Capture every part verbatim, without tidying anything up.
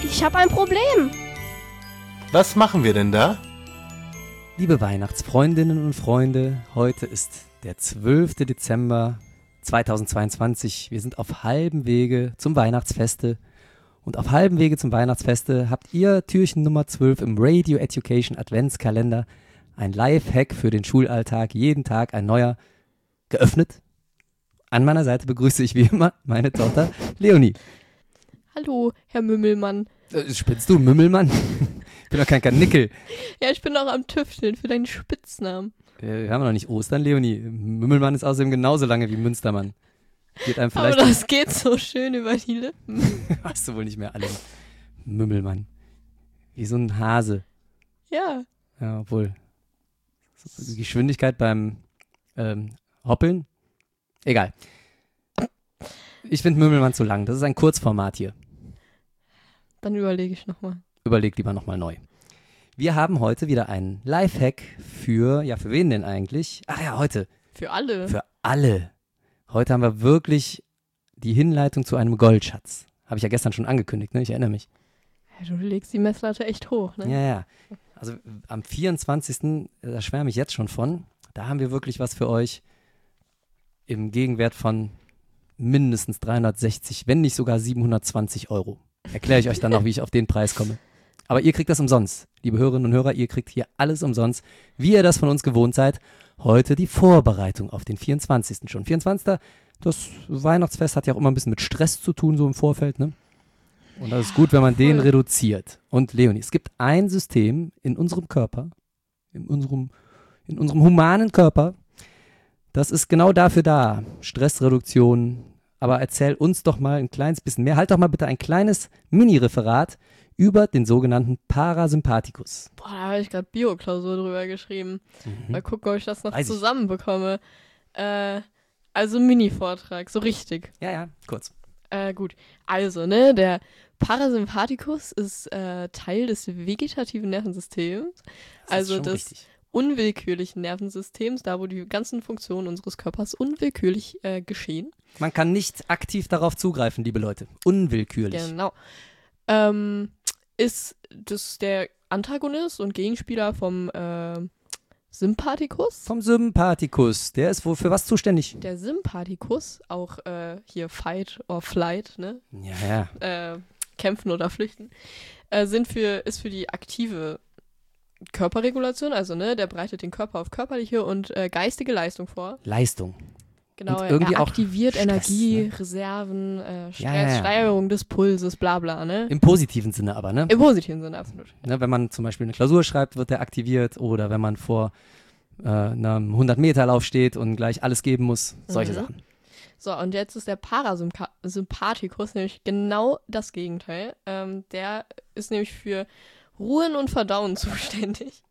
Ich habe ein Problem. Was machen wir denn da? Liebe Weihnachtsfreundinnen und Freunde, heute ist der zwölfte Dezember zweitausendzweiundzwanzig. Wir sind auf halbem Wege zum Weihnachtsfeste. Und auf halbem Wege zum Weihnachtsfeste habt ihr Türchen Nummer zwölf im Radio Education Adventskalender, ein Live-Hack für den Schulalltag, jeden Tag ein neuer, geöffnet. An meiner Seite begrüße ich wie immer meine Tochter Leonie. Hallo, Herr Mümmelmann. Äh, spinnst du, Mümmelmann? Ich bin doch kein Karnickel. Ja, ich bin auch am Tüfteln für deinen Spitznamen. Äh, wir haben noch nicht Ostern, Leonie. Mümmelmann ist außerdem genauso lange wie Münstermann. Geht einem vielleicht Aber das geht so schön über die Lippen. Hast du wohl nicht mehr alle. Mümmelmann. Wie so ein Hase. Ja. Ja, obwohl. Die Geschwindigkeit beim ähm, Hoppeln. Egal. Ich finde Mümmelmann zu lang. Das ist ein Kurzformat hier. Dann überlege ich nochmal. Überleg lieber nochmal neu. Wir haben heute wieder einen Lifehack für, ja, für wen denn eigentlich? Ach ja, heute. Für alle. Für alle. Heute haben wir wirklich die Hinleitung zu einem Goldschatz. Habe ich ja gestern schon angekündigt, ne? Ich erinnere mich. Ja, du legst die Messlatte echt hoch, ne? Ja, ja. Also am vierundzwanzigsten, da schwärme ich jetzt schon von, da haben wir wirklich was für euch im Gegenwert von mindestens dreihundertsechzig, wenn nicht sogar siebenhundertzwanzig Euro. Erkläre ich euch dann noch, wie ich auf den Preis komme. Aber ihr kriegt das umsonst. Liebe Hörerinnen und Hörer, ihr kriegt hier alles umsonst, wie ihr das von uns gewohnt seid. Heute die Vorbereitung auf den vierundzwanzigsten schon. vierundzwanzigsten Das Weihnachtsfest hat ja auch immer ein bisschen mit Stress zu tun, so im Vorfeld, ne? Und das ist gut, wenn man den reduziert. Und Leonie, es gibt ein System in unserem Körper, in unserem, in unserem humanen Körper, das ist genau dafür da. Stressreduktion. Aber erzähl uns doch mal ein kleines bisschen mehr. Halt doch mal bitte ein kleines Mini-Referat über den sogenannten Parasympathikus. Boah, da habe ich gerade Bio-Klausur drüber geschrieben. Mhm. Mal gucken, ob ich das noch Weiß ich. zusammenbekomme. Äh, also Mini-Vortrag, so richtig. Ja, ja, kurz. Äh, gut. Also, ne, der Parasympathikus ist äh, Teil des vegetativen Nervensystems. Das Also ist schon das richtig. unwillkürlichen Nervensystems, da wo die ganzen Funktionen unseres Körpers unwillkürlich äh, geschehen. Man kann nicht aktiv darauf zugreifen, liebe Leute. Unwillkürlich. Genau. Ähm, ist das der Antagonist und Gegenspieler vom äh, Sympathikus. Vom Sympathikus. Der ist wohl für was zuständig? Der Sympathikus, auch äh, hier Fight or Flight, ne? Ja, ja. Äh, kämpfen oder flüchten, äh, sind für, ist für die aktive Körperregulation, also ne, der bereitet den Körper auf körperliche und äh, geistige Leistung vor. Leistung. Genau, Und irgendwie er auch aktiviert Stress, Energie, ne? Reserven, äh, Stress, Ja, ja, ja. Steigerung des Pulses, bla bla, ne? Im positiven Sinne aber, ne? Im positiven Sinne, absolut. Ne, wenn man zum Beispiel eine Klausur schreibt, wird der aktiviert. Oder wenn man vor äh, einem hundert-Meter-Lauf steht und gleich alles geben muss. Solche Mhm. Sachen. So, und jetzt ist der Parasympathikus nämlich genau das Gegenteil. Ähm, der ist nämlich für Ruhen und Verdauen zuständig.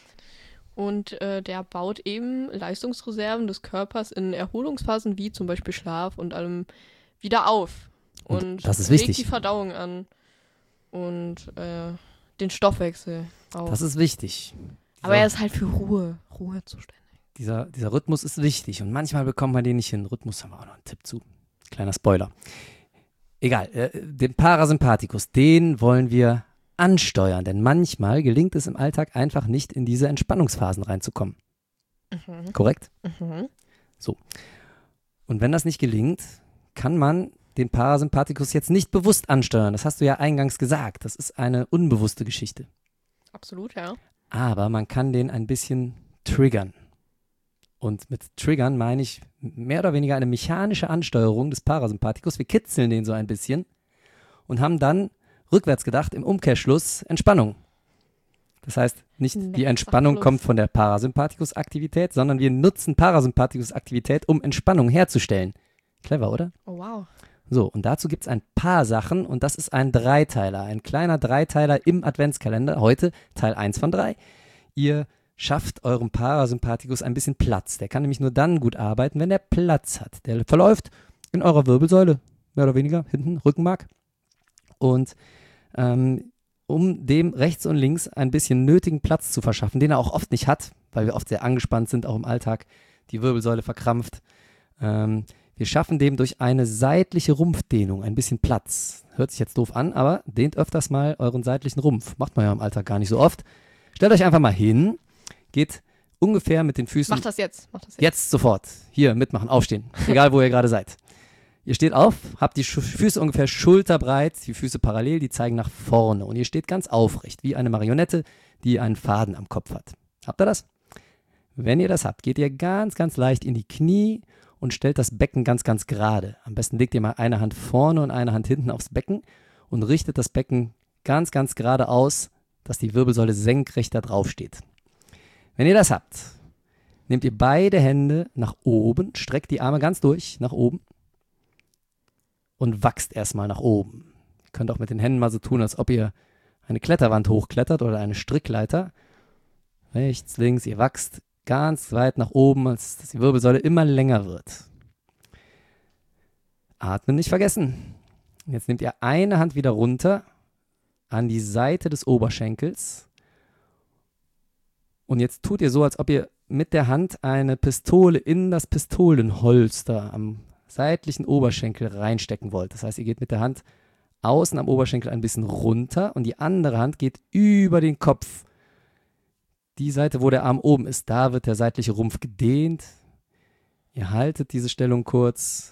Und äh, der baut eben Leistungsreserven des Körpers in Erholungsphasen wie zum Beispiel Schlaf und allem wieder auf. Und Und das ist regt wichtig. die Verdauung an und äh, den Stoffwechsel auch. Das ist wichtig. Aber So. er ist halt für Ruhe, Ruhe zuständig. Dieser, dieser Rhythmus ist wichtig und manchmal bekommt man den nicht hin. Rhythmus haben wir auch noch einen Tipp zu. Kleiner Spoiler. Egal, äh, den Parasympathikus, den wollen wir ansteuern, denn manchmal gelingt es im Alltag einfach nicht, in diese Entspannungsphasen reinzukommen. Mhm. Korrekt? Mhm. Und wenn das nicht gelingt, kann man den Parasympathikus jetzt nicht bewusst ansteuern. Das hast du ja eingangs gesagt. Das ist eine unbewusste Geschichte. Absolut, ja. Aber man kann den ein bisschen triggern. Und mit triggern meine ich mehr oder weniger eine mechanische Ansteuerung des Parasympathikus. Wir kitzeln den so ein bisschen und haben dann rückwärts gedacht im Umkehrschluss Entspannung. Das heißt, nicht die Next Entspannung Abschluss. kommt von der Parasympathikus-Aktivität, sondern wir nutzen Parasympathikus-Aktivität, um Entspannung herzustellen. Clever, oder? Oh, wow. So, und dazu gibt es ein paar Sachen und das ist ein Dreiteiler, ein kleiner Dreiteiler im Adventskalender. Heute Teil eins von drei. Ihr schafft eurem Parasympathikus ein bisschen Platz. Der kann nämlich nur dann gut arbeiten, wenn der Platz hat. Der verläuft in eurer Wirbelsäule, mehr oder weniger, hinten, Rückenmark. Und ähm, um dem rechts und links ein bisschen nötigen Platz zu verschaffen, den er auch oft nicht hat, weil wir oft sehr angespannt sind, auch im Alltag, die Wirbelsäule verkrampft, ähm, Wir schaffen dem durch eine seitliche Rumpfdehnung ein bisschen Platz. Hört sich jetzt doof an, aber dehnt öfters mal euren seitlichen Rumpf. Macht man ja im Alltag gar nicht so oft. Stellt euch einfach mal hin, geht ungefähr mit den Füßen... Mach das jetzt. Mach das jetzt. Jetzt sofort. Hier, mitmachen, aufstehen. Egal, wo ihr gerade seid. Ihr steht auf, habt die Schu- Füße ungefähr schulterbreit, die Füße parallel, die zeigen nach vorne. Und ihr steht ganz aufrecht, wie eine Marionette, die einen Faden am Kopf hat. Habt ihr das? Wenn ihr das habt, geht ihr ganz, ganz leicht in die Knie und stellt das Becken ganz, ganz gerade. Am besten legt ihr mal eine Hand vorne und eine Hand hinten aufs Becken und richtet das Becken ganz, ganz gerade aus, dass die Wirbelsäule senkrecht da drauf steht. Wenn ihr das habt, nehmt ihr beide Hände nach oben, streckt die Arme ganz durch nach oben und wachst erstmal nach oben. Ihr könnt auch mit den Händen mal so tun, als ob ihr eine Kletterwand hochklettert oder eine Strickleiter. Rechts, links, ihr wachst ganz weit nach oben, als dass die Wirbelsäule immer länger wird. Atmen nicht vergessen. Jetzt nehmt ihr eine Hand wieder runter an die Seite des Oberschenkels und jetzt tut ihr so, als ob ihr mit der Hand eine Pistole in das Pistolenholster am seitlichen Oberschenkel reinstecken wollt. Das heißt, ihr geht mit der Hand außen am Oberschenkel ein bisschen runter und die andere Hand geht über den Kopf. Die Seite, wo der Arm oben ist, da wird der seitliche Rumpf gedehnt. Ihr haltet diese Stellung kurz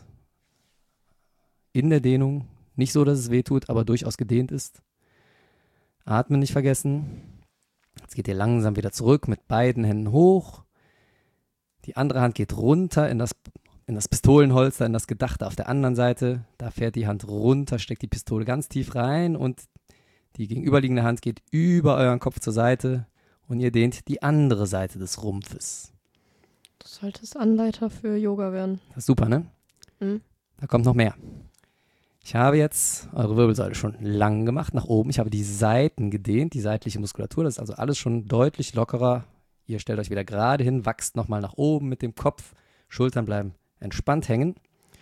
in der Dehnung. Nicht so, dass es weh tut, aber durchaus gedehnt ist. Atmen nicht vergessen. Jetzt geht ihr langsam wieder zurück mit beiden Händen hoch. Die andere Hand geht runter in das, in das Pistolenholster, in das Gedachte auf der anderen Seite. Da fährt die Hand runter, steckt die Pistole ganz tief rein und die gegenüberliegende Hand geht über euren Kopf zur Seite. Und ihr dehnt die andere Seite des Rumpfes. Du solltest Anleiter für Yoga werden. Das ist super, ne? Mhm. Da kommt noch mehr. Ich habe jetzt eure Wirbelsäule schon lang gemacht, nach oben. Ich habe die Seiten gedehnt, die seitliche Muskulatur. Das ist also alles schon deutlich lockerer. Ihr stellt euch wieder gerade hin, wachst nochmal nach oben mit dem Kopf. Schultern bleiben entspannt hängen.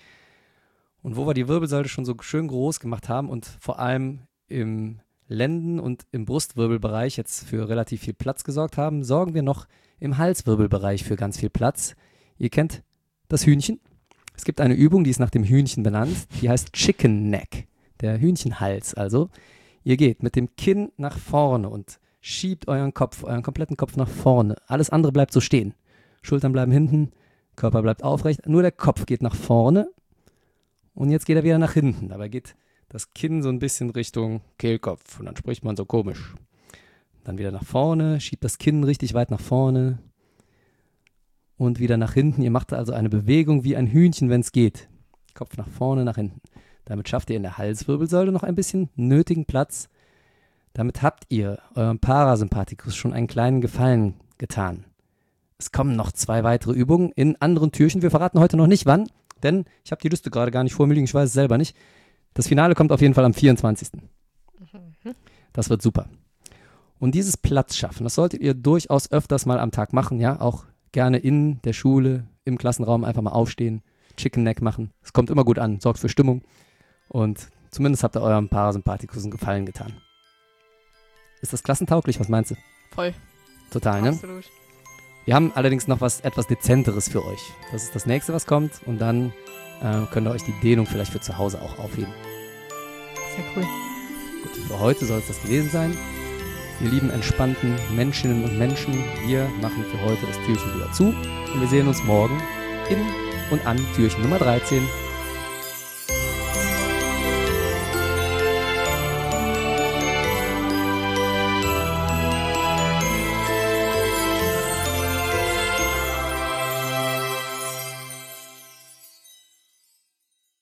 Und wo wir die Wirbelsäule schon so schön groß gemacht haben und vor allem im Lenden- und im Brustwirbelbereich jetzt für relativ viel Platz gesorgt haben, sorgen wir noch im Halswirbelbereich für ganz viel Platz. Ihr kennt das Hühnchen. Es gibt eine Übung, die ist nach dem Hühnchen benannt, die heißt Chicken Neck, der Hühnchenhals also. Ihr geht mit dem Kinn nach vorne und schiebt euren Kopf, euren kompletten Kopf nach vorne. Alles andere bleibt so stehen. Schultern bleiben hinten, Körper bleibt aufrecht, nur der Kopf geht nach vorne und jetzt geht er wieder nach hinten. Dabei geht das Kinn so ein bisschen Richtung Kehlkopf und dann spricht man so komisch. Dann wieder nach vorne, schiebt das Kinn richtig weit nach vorne und wieder nach hinten. Ihr macht also eine Bewegung wie ein Hühnchen, wenn es geht. Kopf nach vorne, nach hinten. Damit schafft ihr in der Halswirbelsäule noch ein bisschen nötigen Platz. Damit habt ihr eurem Parasympathikus schon einen kleinen Gefallen getan. Es kommen noch zwei weitere Übungen in anderen Türchen. Wir verraten heute noch nicht wann, denn ich habe die Liste gerade gar nicht vor mir liegen, ich weiß es selber nicht. Das Finale kommt auf jeden Fall am vierundzwanzigsten Das wird super. Und dieses Platz schaffen, das solltet ihr durchaus öfters mal am Tag machen, ja, auch gerne in der Schule, im Klassenraum einfach mal aufstehen, Chicken Neck machen. Es kommt immer gut an, sorgt für Stimmung und zumindest habt ihr eurem Parasympathikus einen Gefallen getan. Ist das klassentauglich? Was meinst du? Voll. Total, ne? Absolut. Wir haben allerdings noch was etwas Dezenteres für euch. Das ist das nächste, was kommt und dann äh, könnt ihr euch die Dehnung vielleicht für zu Hause auch aufheben. Sehr cool. Gut, für heute soll es das gewesen sein. Ihr lieben entspannten Menschinnen und Menschen, wir machen für heute das Türchen wieder zu und wir sehen uns morgen in und an Türchen Nummer dreizehn.